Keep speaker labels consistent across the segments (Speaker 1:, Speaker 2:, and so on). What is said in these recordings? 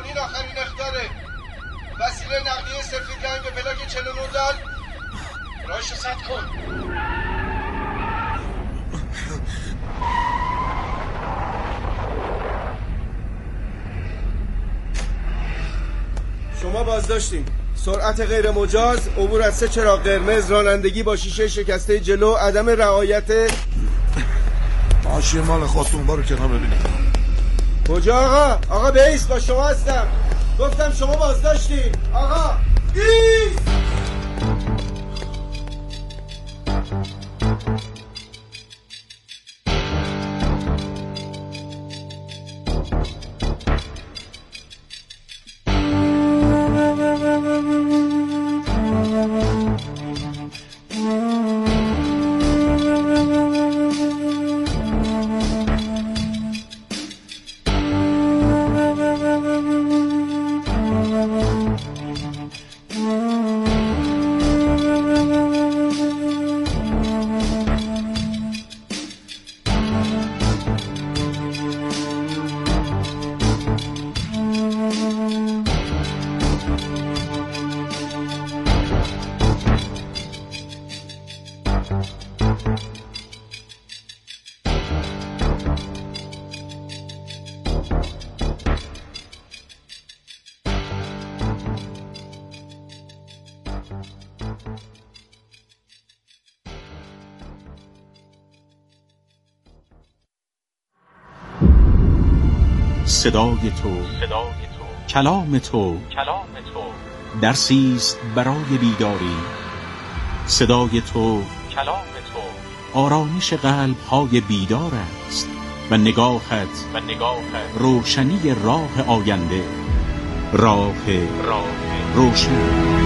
Speaker 1: قوانین آخرین اخطاره. وسیله نقلیه سفید رنگ به پلاک 49 دال. راهشو سد کن. شما بازداشتیم. سرعت غیر مجاز، عبور از 3 چراغ قرمز، رانندگی با شیشه شکسته جلو، عدم رعایت.
Speaker 2: ماشین مال خودتون، برو کنار ببینیم.
Speaker 1: کجا آقا؟ آقا بیس، با شما هستم. گفتم شما بازداشتیم. آقا بیس.
Speaker 3: صدای تو، کلام تو، درسیست برای بیداری. صدای تو، کلام تو، آرامش قلب های بیدار است و نگاهت روشنی راه آینده، راه روشن.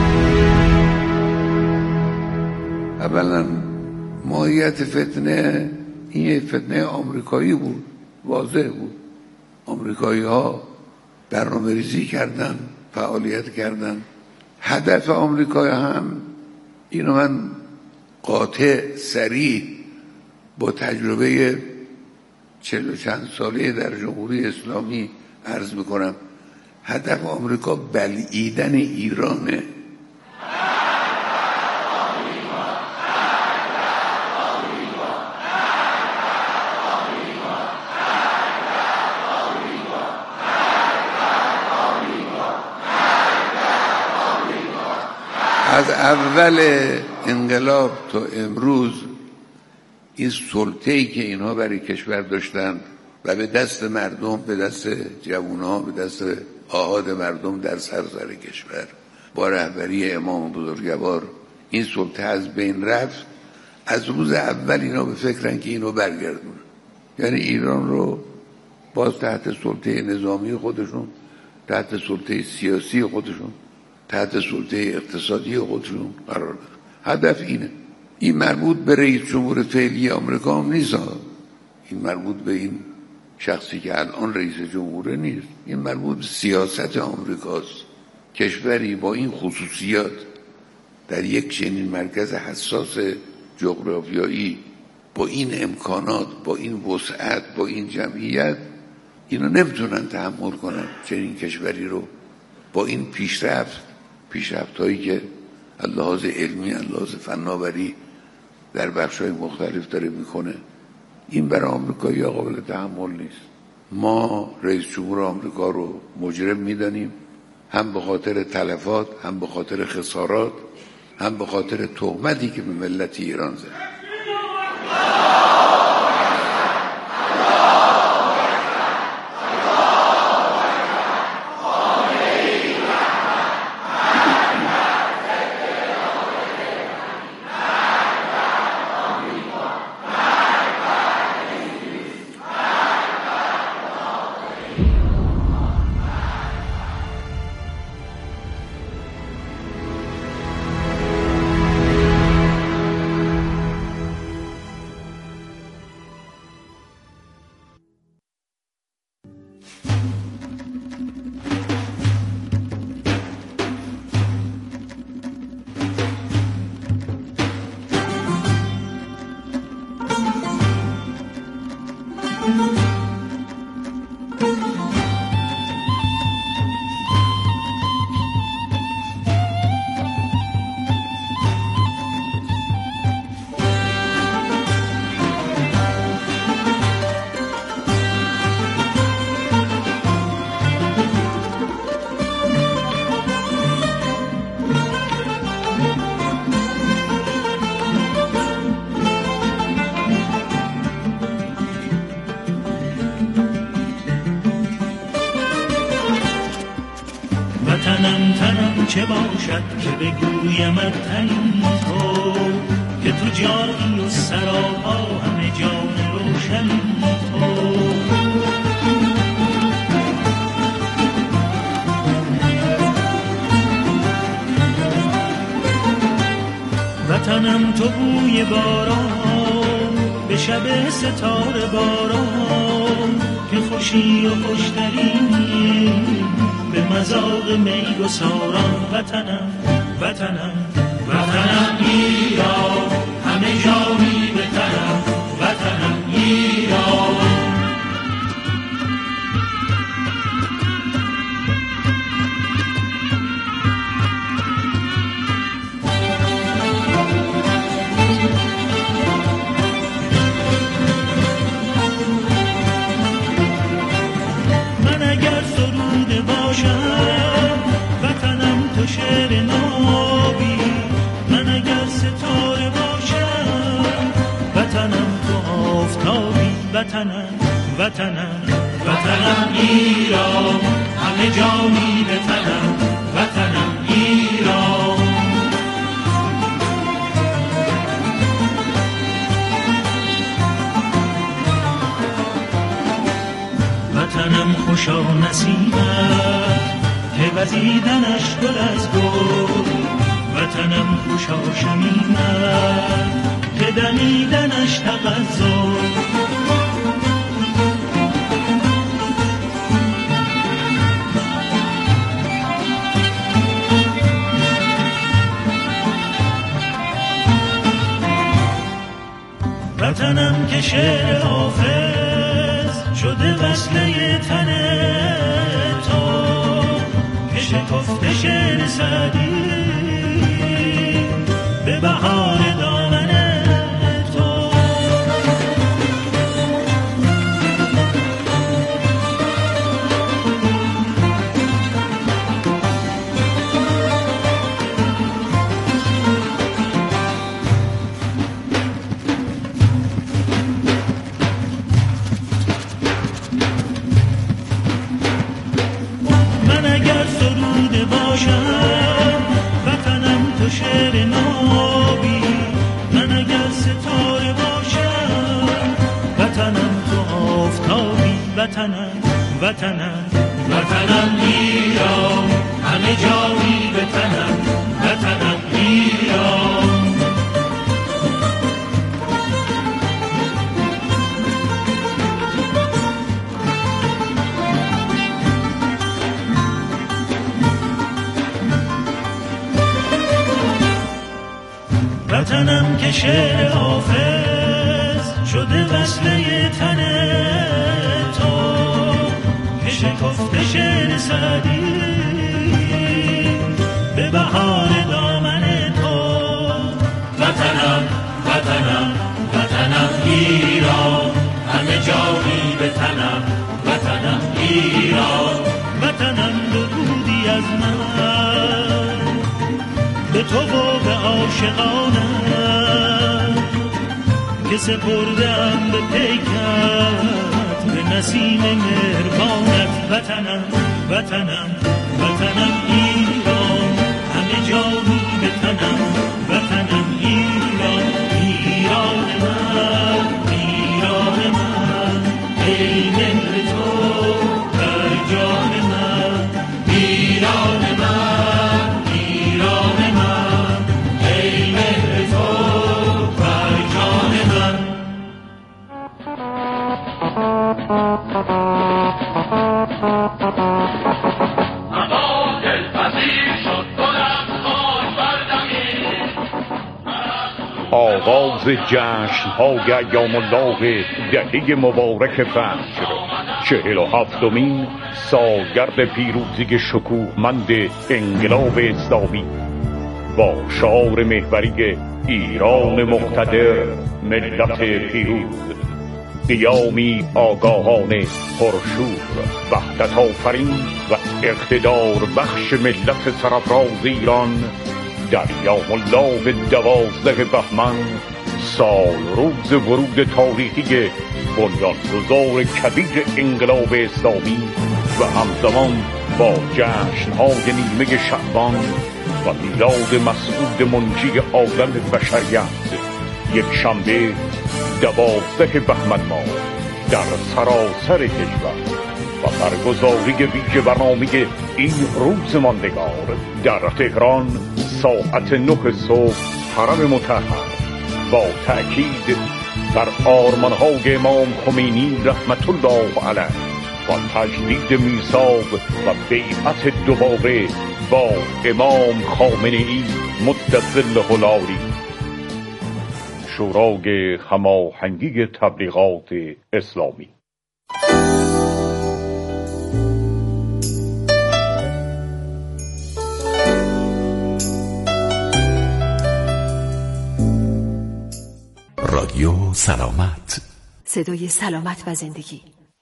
Speaker 4: اولا ماهیت فتنه این فتنه آمریکایی بود، واضح بود. آمریکایی ها برنامه ریزی کردن، فعالیت کردن. هدف آمریکایی هم اینو من قاطع صریح با تجربه 40 و چند ساله در جمهوری اسلامی عرض میکنم، هدف آمریکا بلعیدن ایرانه. از اول انقلاب تا امروز این سلطه‌ای که اینها برای کشور داشتن و به دست مردم، به دست جوان‌ها، به دست آحاد مردم در سراسر کشور با رهبری امام بزرگوار این سلطه از بین رفت. از روز اول اینا به فکرن که اینو برگردونن، یعنی ایران رو باز تحت سلطه نظامی خودشون، تحت سلطه سیاسی خودشون، تحت سلطه اقتصادی خودشون قرار بدن. هدف اینه. این مربوط به رئیس جمهور فعلی آمریکا هم نیست، این مربوط به این شخصی که الان رئیس جمهوره نیست، این مربوط به سیاست آمریکاست. کشوری با این خصوصیات در یک چنین مرکز حساس جغرافیایی، با این امکانات، با این وسعت، با این جمعیت، اینا نمیتونن تحمل کنن چنین کشوری رو با این پیشرفت‌هایی که از لحاظ علمی، از لحاظ فناوری در بخش‌های مختلف داره میکنه. این برای آمریکایی‌ها قابل تحمل نیست. ما رئیس جمهور آمریکا رو مجرم میدانیم، هم به خاطر تلفات، هم به خاطر خسارات، هم به خاطر تهمتی که به ملت ایران زد.
Speaker 5: تنم تنم چه باشد که بگویمت تنی تو، که تو جانی و سراپا همه جان روشنی تو. وطنم تو بوی باران به شب ستاره باران، که خوشی و خوشترینی به مذاق میگساران. وطنم وطنم وطنم ایران، همه جانی به تنم وطنم ایران. شعر نابی من اگر ستاره باشم، وطنم تو آفتابی. وطنم وطنم وطنم ایران، همه جانی به تنم وطنم ایران. وطنم خوشا نسیمت که وزیدنش گل از گل، وطنم خوشا شمیمت که دمیدنش تغزل. وطنم که شعر حافظ شده وصله تن تو، که شکفته شعر سعدی به بهار دامن تو. من اگر سروده باشم، وطنم تو شعر نابی. من اگر ستاره باشم، وطنم تو آفتابی. وطنم وطنم وطنم ایران، همه جانی به تنم وطنم ایران. وطنم که شعر حافظ شده وصله تن تو، که شکفته شعر سعدی به بهار دامن تو. وطنم وطنم وطنم ایران، همه جانی به تنم وطنم ایران. وطنم درودی از من به تو و به عاشقانم، که سپردم به پیکت به نسیم مهربانت. وطنم وطنم وطنم ایران، همه جانی به تنم وطنم ایران. ایران من ایران من، ای مهر تو بر جان من. ایران من ایران من، ای مهر تو بر جان من.
Speaker 6: اما دلپذیر شد گلم خاک بردمید.
Speaker 7: آغاز جشن‌های ایام الله دهه مبارک فجر، 47مین سالگرد پیروزی شکوهمند انقلاب اسلامی، با شعار محوری ایران مقتدر، ملت پیروز. قیامی آگاهانه، پرشور، وحدت آفرین و اقتدار بخش ملت سرفراز ایران در ایام الله 12 بهمن، سال روز ورود تاریخی بنیانگذار کبیر انقلاب اسلامی و همزمان با جشن‌های نیمه شعبان و میلاد مسعود منجی عالم بشریت، یک شنبه 12 بهمن ماه در سراسر کشور و برگزاری ویژه برنامه این روز ماندگار در تهران ساعت 9 صبح حرم مطهر با تأکید بر آرمان‌های امام خمینی رحمت الله علیه و تجدید میثاق و بیعت دوباره با امام خامنه‌ای مدظله العالی. شورای هماهنگی تبلیغات اسلامی.
Speaker 8: رادیو سلامت،
Speaker 9: صدای سلامت و زندگی.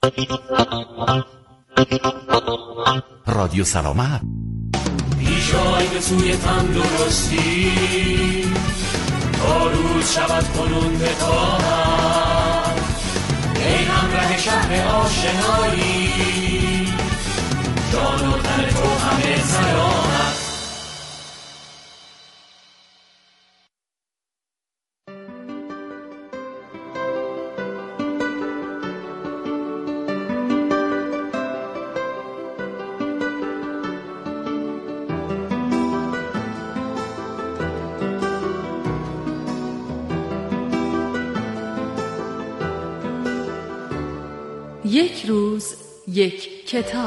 Speaker 8: رادیو سلامت.
Speaker 5: پیشای به سوی تندرستی تا روز شود کنون به طاعت، ای همراه شهر آشنایی، جان و تن تو همه سلامت.
Speaker 9: یک روز یک کتاب.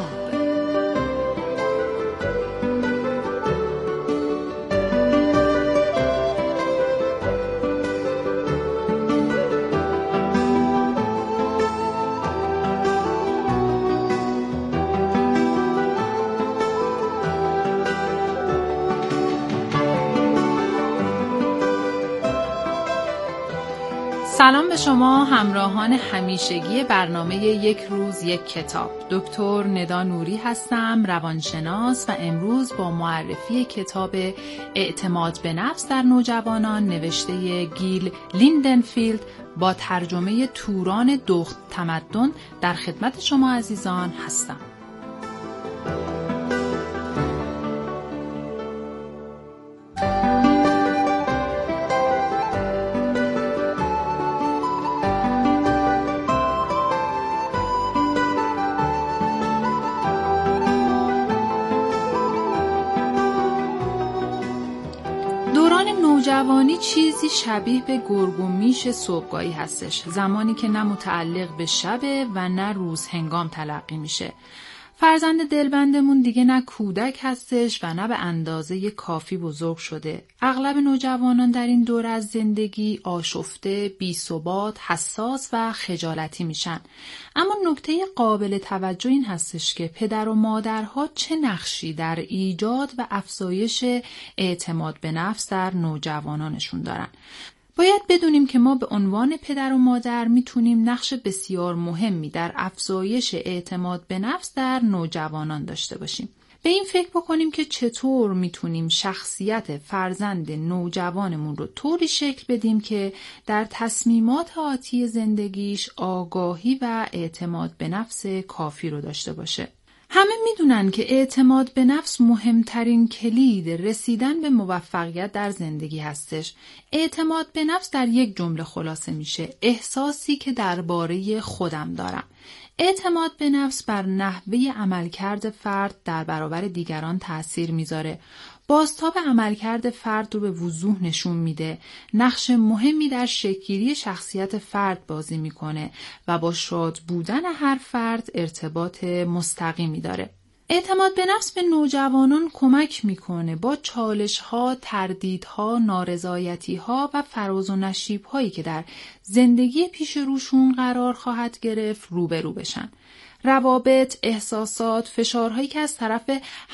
Speaker 9: سلام به شما همراهان همیشگی برنامه یک روز یک کتاب. دکتر ندا نوری هستم، روانشناس، و امروز با معرفی کتاب اعتماد به نفس در نوجوانان نوشته گیل لیندنفیلد با ترجمه توران دخت تمدن در خدمت شما عزیزان هستم. نوجوانی چیزی شبیه به گرگ و میش صبحگاهی هستش، زمانی که نه متعلق به شبه و نه روز هنگام تلقی میشه. فرزند دلبندمون دیگه نه کودک هستش و نه به اندازه کافی بزرگ شده. اغلب نوجوانان در این دوره از زندگی آشفته، بی‌ثبات، حساس و خجالتی میشن. اما نکته قابل توجه این هستش که پدر و مادرها چه نقشی در ایجاد و افزایش اعتماد به نفس در نوجوانانشون دارن. باید بدونیم که ما به عنوان پدر و مادر میتونیم نقش بسیار مهمی در افزایش اعتماد به نفس در نوجوانان داشته باشیم. به این فکر بکنیم که چطور میتونیم شخصیت فرزند نوجوانمون رو طوری شکل بدیم که در تصمیمات آتی زندگیش آگاهی و اعتماد به نفس کافی رو داشته باشه. همه میدونن که اعتماد به نفس مهمترین کلید رسیدن به موفقیت در زندگی هستش. اعتماد به نفس در یک جمله خلاصه میشه: احساسی که درباره خودم دارم. اعتماد به نفس بر نحوه عملکرد فرد در برابر دیگران تأثیر میذاره. بازتاب عملکرد فرد رو به وضوح نشون میده، نقش مهمی در شکل‌گیری شخصیت فرد بازی میکنه و با شاد بودن هر فرد ارتباط مستقیمی داره. اعتماد به نفس به نوجوانان کمک میکنه با چالش‌ها، تردیدها، نارضایتی‌ها و فراز و نشیب‌هایی که در زندگی پیش روشون قرار خواهد گرفت روبرو بشن. روابط، احساسات، فشارهایی که از طرف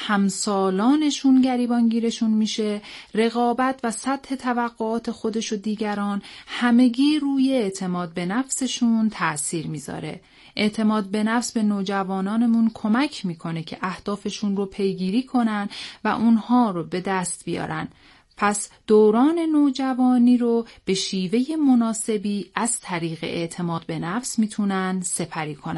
Speaker 9: همسالانشون گریبانگیرشون میشه، رقابت و سطح توقعات خودش و دیگران، همگی روی اعتماد به نفسشون تأثیر میذاره. اعتماد به نفس به نوجوانانمون کمک میکنه که اهدافشون رو پیگیری کنن و اونها رو به دست بیارن. پس دوران نوجوانی رو به شیوه مناسبی از طریق اعتماد به نفس میتونن سپری کنن.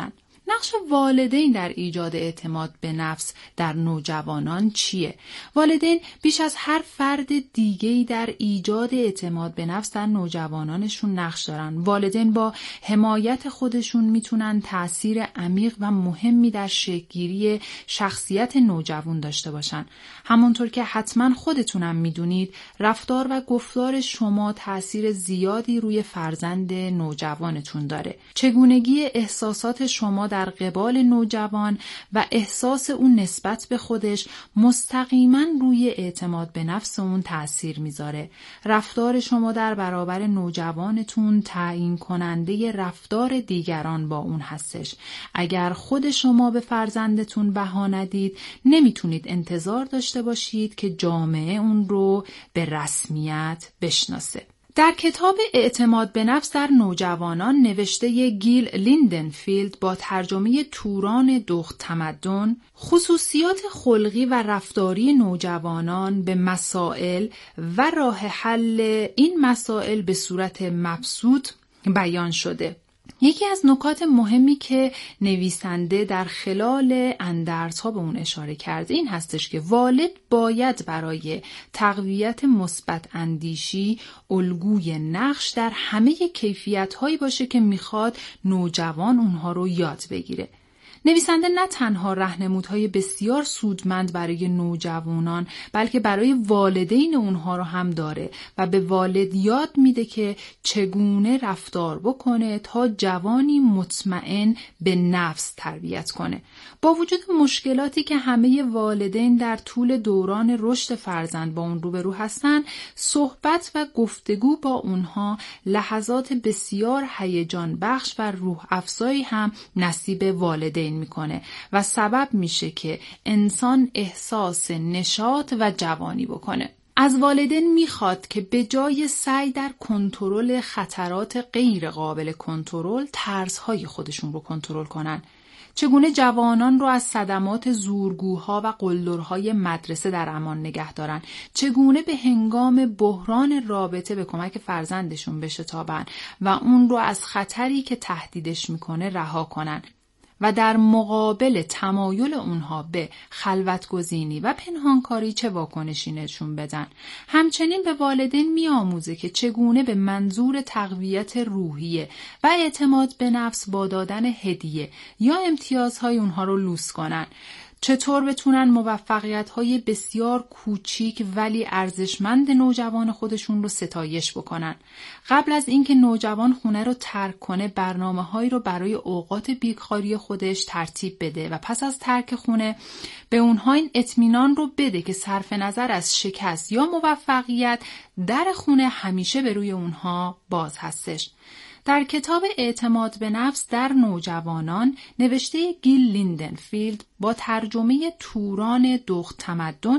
Speaker 9: نقش والدین در ایجاد اعتماد به نفس در نوجوانان چیه؟ والدین بیش از هر فرد دیگه‌ای در ایجاد اعتماد به نفس در نوجوانانشون نقش دارن. والدین با حمایت خودشون میتونن تأثیر عمیق و مهمی در شکل‌گیری شخصیت نوجوان داشته باشن. همونطور که حتما خودتونم میدونید، رفتار و گفتار شما تأثیر زیادی روی فرزند نوجوانتون داره. چگونگی احساسات شما در قبال نوجوان و احساس اون نسبت به خودش مستقیما روی اعتماد به نفس اون تأثیر میذاره. رفتار شما در برابر نوجوانتون تعیین کننده رفتار دیگران با اون هستش. اگر خود شما به فرزندتون بها ندید، نمیتونید انتظار داشته باشید که جامعه اون رو به رسمیت بشناسه. در کتاب اعتماد به نفس در نوجوانان نوشته گیل لیندنفیلد با ترجمه توران دخت تمدن، خصوصیات خلقی و رفتاری نوجوانان به مسائل و راه حل این مسائل به صورت مبسوط بیان شده. یکی از نکات مهمی که نویسنده در خلال اندرزها به اون اشاره کرده این هستش که والد باید برای تقویت مثبت اندیشی الگوی نقش در همه کیفیت‌هایی باشه که میخواد نوجوان اونها رو یاد بگیره. نویسنده نه تنها راهنمودهای بسیار سودمند برای نوجوانان بلکه برای والدین اونها رو هم داره و به والد یاد میده که چگونه رفتار بکنه تا جوانی مطمئن به نفس تربیت کنه. با وجود مشکلاتی که همه والدین در طول دوران رشد فرزند با اون روبرو هستن، صحبت و گفتگو با اونها لحظات بسیار هیجان بخش و روح افزایی هم نصیب والدین میکنه و سبب میشه که انسان احساس نشاط و جوانی بکنه. از والدین میخواد که به جای سعی در کنترل خطرات غیر قابل کنترل، ترسهای خودشون رو کنترل کنن. چگونه جوانان رو از صدمات زورگوها و قلدرهای مدرسه در امان نگه دارن، چگونه به هنگام بحران رابطه به کمک فرزندشون بشتابن و اون رو از خطری که تهدیدش میکنه رها کنن و در مقابل تمایل اونها به خلوت‌گزینی و پنهانکاری چه واکنشی نشون بدن. همچنین به والدین میآموزه که چگونه به منظور تقویت روحیه و اعتماد به نفس با دادن هدیه یا امتیازهای اونها رو لوس کنن. چطور بتونن موفقیت‌های بسیار کوچیک ولی ارزشمند نوجوان خودشون رو ستایش بکنن. قبل از اینکه نوجوان خونه رو ترک کنه، برنامه‌هایی رو برای اوقات بیکاری خودش ترتیب بده و پس از ترک خونه به اونها این اطمینان رو بده که صرف نظر از شکست یا موفقیت، در خونه همیشه به روی اونها باز هستش. در کتاب اعتماد به نفس در نوجوانان نوشته گیل لیندنفیلد با ترجمه توران دخت تمدن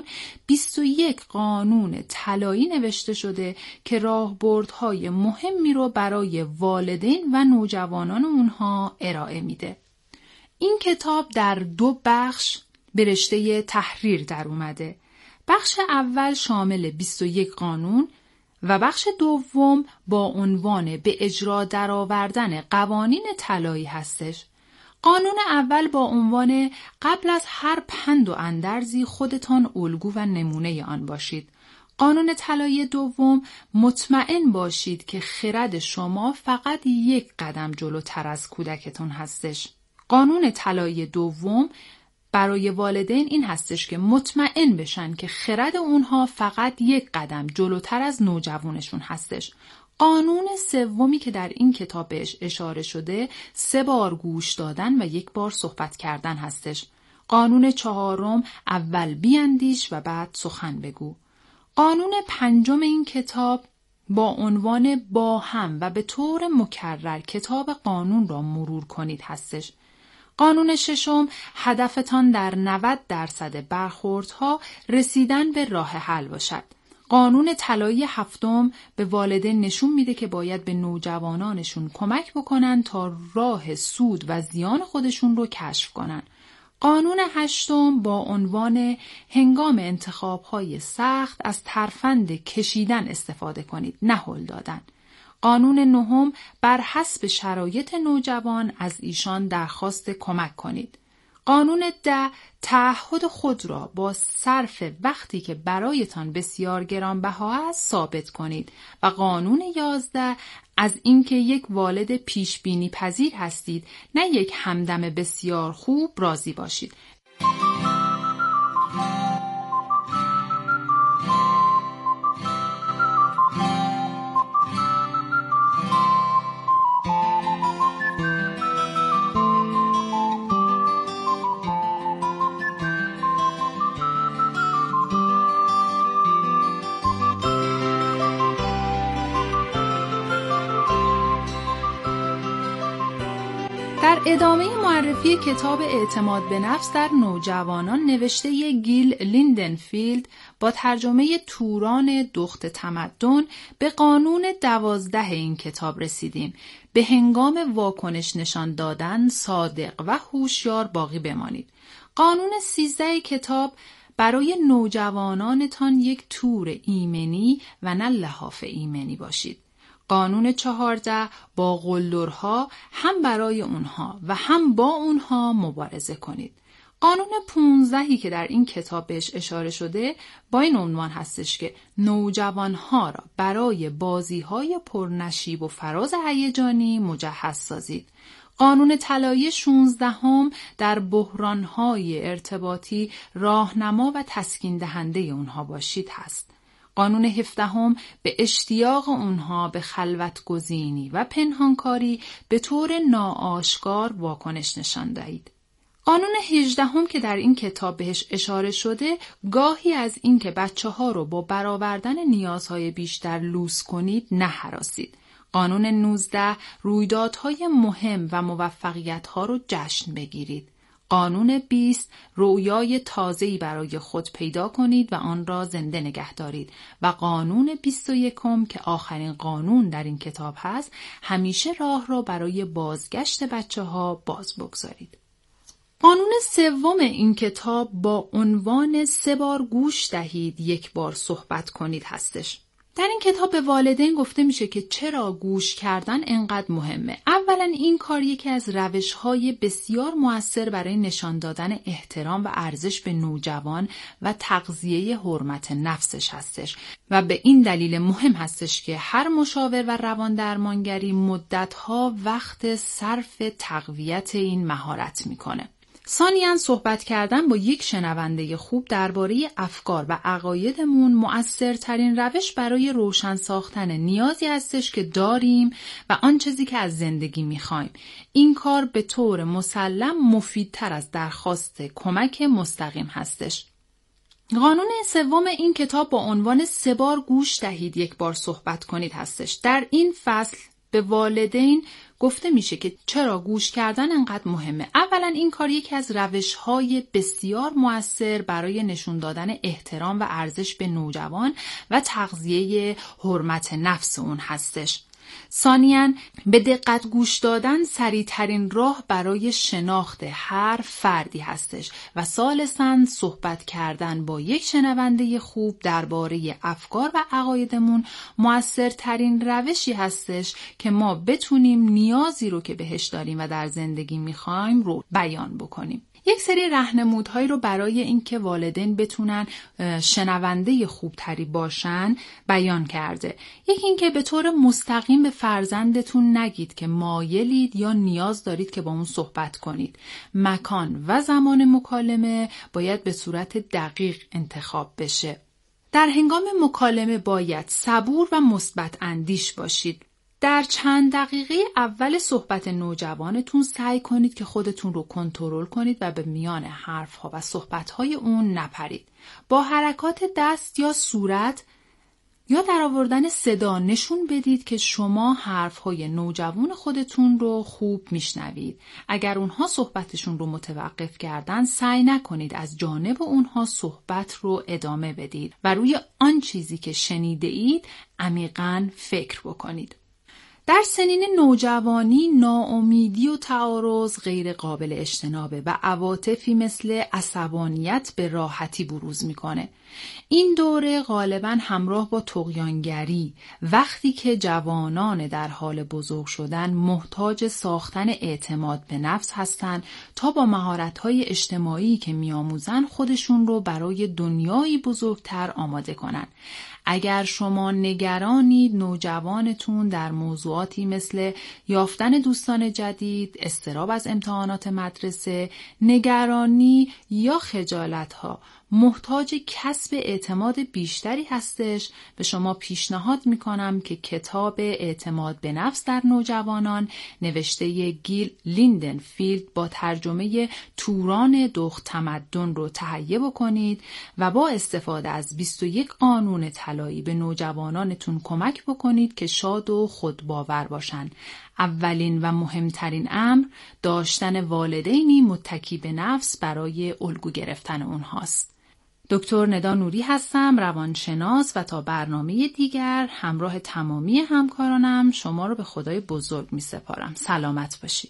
Speaker 9: 21 قانون طلایی نوشته شده که راهبردهای مهمی رو برای والدین و نوجوانان اونها ارائه میده. این کتاب در 2 بخش به رشته تحریر در اومده. بخش اول شامل 21 قانون و بخش دوم با عنوان به اجرا درآوردن قوانین طلایی هستش. قانون اول با عنوان قبل از هر پند و اندرزی خودتان الگو و نمونه آن باشید. قانون طلایی دوم مطمئن باشید که خرد شما فقط 1 قدم جلوتر از کودکتون هستش. قانون طلایی دوم برای والدین این هستش که مطمئن بشن که خرد اونها فقط 1 قدم جلوتر از نوجوانشون هستش. قانون سومی که در این کتاب بهش اشاره شده 3 بار گوش دادن و 1 بار صحبت کردن هستش. قانون 4 اول بیاندیش و بعد سخن بگو. قانون 5 این کتاب با عنوان با هم و به طور مکرر کتاب قانون را مرور کنید هستش. قانون 6 هدفتان در 90% برخوردها رسیدن به راه حل باشد. قانون طلایی 7 به والدین نشون میده که باید به نوجوانانشون کمک بکنن تا راه سود و زیان خودشون رو کشف کنن. قانون 8 با عنوان هنگام انتخاب‌های سخت از ترفند کشیدن استفاده کنید، نه هل دادن. قانون نهم، بر حسب شرایط نوجوان از ایشان درخواست کمک کنید. قانون 10، تعهد خود را با صرف وقتی که برایتان بسیار گرانبها است ثابت کنید و قانون 11، از اینکه یک والد پیش بینی پذیر هستید، نه یک همدم بسیار خوب، راضی باشید. در ادامه معرفی کتاب اعتماد به نفس در نوجوانان نوشته گیل لیندنفیلد با ترجمه توران دخت تمدن به قانون 12 این کتاب رسیدیم. به هنگام واکنش نشان دادن صادق و هوشیار باقی بمانید. قانون 13 کتاب: برای نوجوانانتان یک تور ایمنی و نه لحاف ایمنی باشید. قانون 14: با قلدرها هم برای اونها و هم با اونها مبارزه کنید. قانون 15 که در این کتاب بهش اشاره شده با این عنوان هستش که نوجوانها را برای بازی‌های پرنشیب و فراز هیجانی مجهز سازید. قانون طلایی 16 در بحران‌های ارتباطی راهنما و تسکین دهنده اونها باشید هست. قانون 17 به اشتیاق اونها به خلوت گزینی و پنهانکاری به طور ناآشکار واکنش نشان دهید. قانون 18 که در این کتاب بهش اشاره شده، گاهی از این که بچه‌ها رو با برآوردن نیازهای بیشتر لوس کنید نهراسید. قانون 19: رویدادهای مهم و موفقیت‌ها رو جشن بگیرید. قانون 20: رویای تازه‌ای برای خود پیدا کنید و آن را زنده نگه دارید. و قانون 21 که آخرین قانون در این کتاب هست: همیشه راه را برای بازگشت بچه‌ها باز بگذارید. قانون 3 این کتاب با عنوان 3 بار گوش دهید 1 بار صحبت کنید هستش. در این کتاب به والدین گفته میشه که چرا گوش کردن انقدر مهمه. اولا این کار یکی از روش‌های بسیار مؤثر برای نشان دادن احترام و ارزش به نوجوان و تغذیه حرمت نفسش هستش و به این دلیل مهم هستش که هر مشاور و روان درمانگری مدت‌ها وقت صرف تقویت این مهارت میکنه. ثانیاً صحبت کردن با یک شنونده خوب درباره افکار و عقایدمون مؤثرترین روش برای روشن ساختن نیازی هستش که داریم و آن چیزی که از زندگی میخوایم. این کار به طور مسلم مفیدتر از درخواست کمک مستقیم هستش. قانون 3 این کتاب با عنوان 3 بار گوش دهید 1 بار صحبت کنید هستش. در این فصل به والدین گفته میشه که چرا گوش کردن انقدر مهمه. اولا این کار یکی از روش‌های بسیار مؤثر برای نشون دادن احترام و ارزش به نوجوان و تغذیه حرمت نفس اون هستش. ثانیاً به دقت گوش دادن سریع‌ترین راه برای شناخت هر فردی هستش و ثالثاً صحبت کردن با یک شنونده خوب درباره افکار و عقایدمون مؤثرترین روشی هستش که ما بتونیم نیازی رو که بهش داریم و در زندگی میخوایم رو بیان بکنیم. یک سری راهنمودهایی رو برای اینکه والدین بتونن شنونده خوبتری باشن بیان کرده. یکی اینکه به طور مستقیم به فرزندتون نگید که مایلید یا نیاز دارید که با اون صحبت کنید. مکان و زمان مکالمه باید به صورت دقیق انتخاب بشه. در هنگام مکالمه باید صبور و مثبت اندیش باشید. در چند دقیقه اول صحبت نوجوانتون سعی کنید که خودتون رو کنترل کنید و به میان حرفها و صحبتهای اون نپرید. با حرکات دست یا صورت یا در آوردن صدا نشون بدید که شما حرفهای نوجوان خودتون رو خوب میشنوید. اگر اونها صحبتشون رو متوقف کردن، سعی نکنید از جانب اونها صحبت رو ادامه بدید و روی آن چیزی که شنیده اید عمیقاً فکر بکنید. در سنین نوجوانی ناامیدی و تعارض غیر قابل اجتنابه و عواطفی مثل عصبانیت به راحتی بروز میکنه. این دوره غالباً همراه با طغیانگری، وقتی که جوانان در حال بزرگ شدن محتاج ساختن اعتماد به نفس هستند تا با مهارت‌های اجتماعی که می‌آموزن خودشون رو برای دنیایی بزرگتر آماده کنن. اگر شما نگرانید نوجوانتون در موضوعاتی مثل یافتن دوستان جدید، اضطراب از امتحانات مدرسه، نگرانی یا خجالت‌ها محتاج کسب اعتماد بیشتری هستش، به شما پیشنهاد میکنم که کتاب اعتماد به نفس در نوجوانان نوشته گیل لیندنفیلد با ترجمه توران دخت تمدن رو تهیه بکنید و با استفاده از 21 قانون طلایی به نوجوانانتون کمک بکنید که شاد و خودباور باشن. اولین و مهمترین امر داشتن والدینی متکی به نفس برای الگو گرفتن اونهاست. دکتر ندا نوری هستم، روانشناس، و تا برنامه دیگر همراه تمامی همکارانم شما رو به خدای بزرگ می سپارم. سلامت باشید.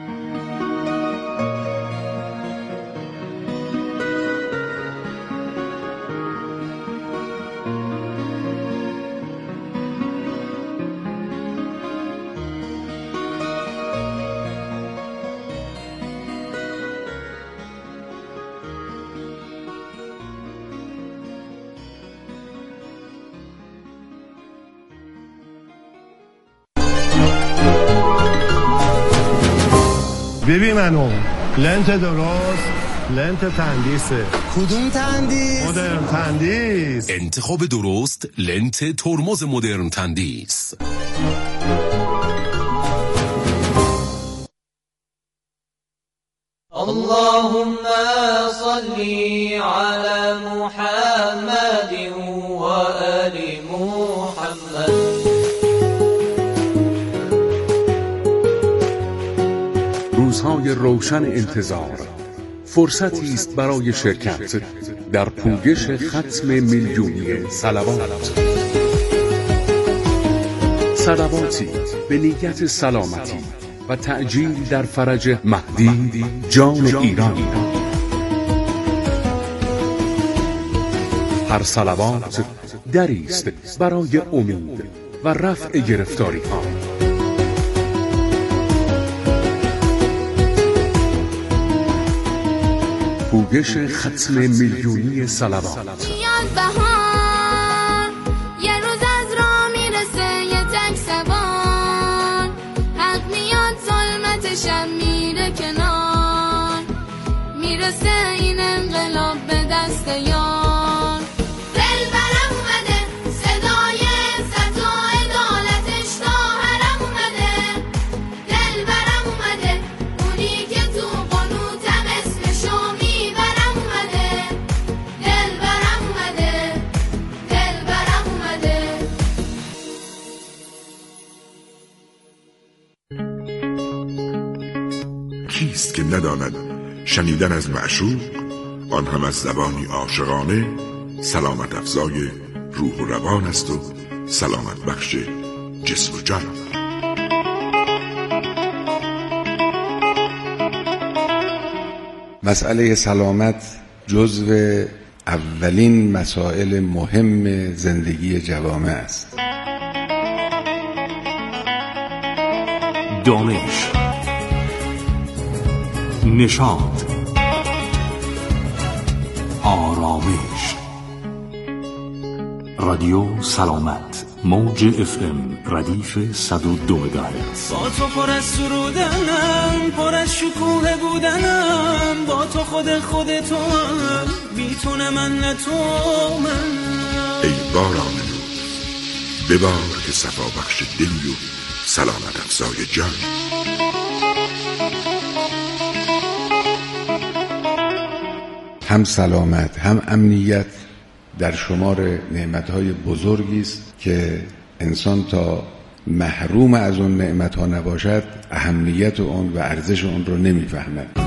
Speaker 8: ببین منو لنت درست، لنت تندیسه.
Speaker 10: کدوم تندیس؟
Speaker 8: مدرن تندیس.
Speaker 11: انتخاب درست لنت ترمز مدرن تندیس.
Speaker 12: اللهم صل على محمد و آل محمد.
Speaker 13: روزهای روشن انتظار، فرصتی است برای شرکت در پوگش ختم میلیونی صلوات. صلواتی به نیت سلامتی و تعجیل در فرج مهدی جان ایران. هر صلوات دری است برای امید و رفع گرفتاری ها. پوگش ختم میلیونی صلوات.
Speaker 14: میاد بهار، یه روز از راه میرسه یه تک سوار، حق میاد ظلمتشم میره کنار، میرسه این انقلاب به دست یار. دل برم اومده صدای عزت و عدالتش تا حرم اومده، دل برم اومده اونی که تو قنوتم اسمشو میبرم اومده، دل برم اومده، دل برم اومده.
Speaker 2: کیست که نداند شنیدن از معشوق، آن هم از زبانی عاشقانه، سلامت افزای روح و روان است و سلامت بخش جسم و جان.
Speaker 15: مسئله سلامت جزو اولین مسائل مهم زندگی جوامع است.
Speaker 3: دانش، نشاط، آرامش. رادیو سلامت، موج FM ردیف 102 مگاهرتز.
Speaker 5: با تو پر از سرودنم، پر از شکوه بودنم، با تو خودتو هم، میتونه من نه تو من.
Speaker 2: ای باران نور ببار که صفا بخش دلی و سلامت افزای جان.
Speaker 15: هم سلامت هم امنیت در شمار نعمتهای بزرگی است که انسان تا محروم از اون نعمتها نباشد اهمیت اون و ارزش اون رو نمیفهمد.